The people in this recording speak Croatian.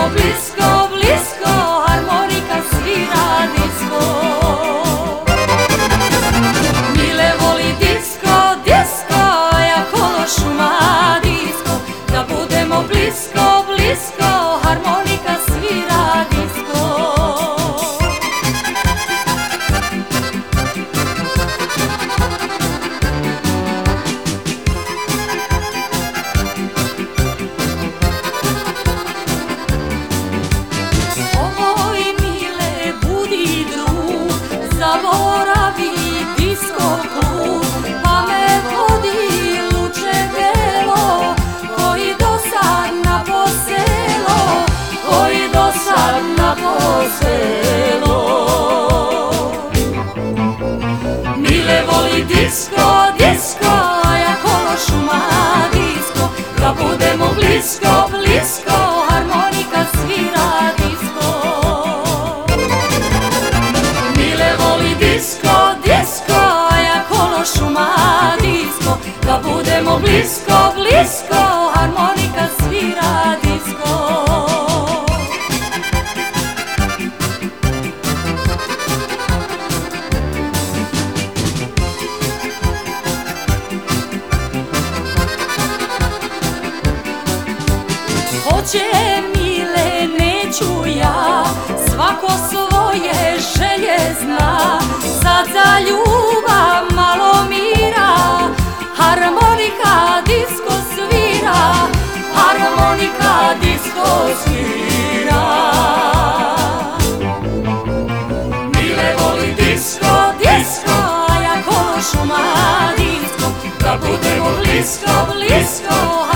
budemo blisko, blisko, harmonika svira disko. Mile voli disko, disko, ja kolo šuma disko. Da budemo blisko, blisko, harmonika svira disko. Zaboravi disko klub, pa me vodi luče belo, koji dosad na poselo, koji dosad na poselo. Mile voli disko, disko, ja kolo šuma disko. Da budemo blisko, blisko, harmonika svira disko. Disko, disko, ja kolo šuma disko. Da budemo blisko, blisko, harmonika svira disko. Hoće mile, neću ja, svako svoje želje zna. Sad za ljubav malo mira, harmonika disko svira, harmonika disko svira. Mile voli disko, disko, ja kolo šuma disko. Da budemo blisko, blisko,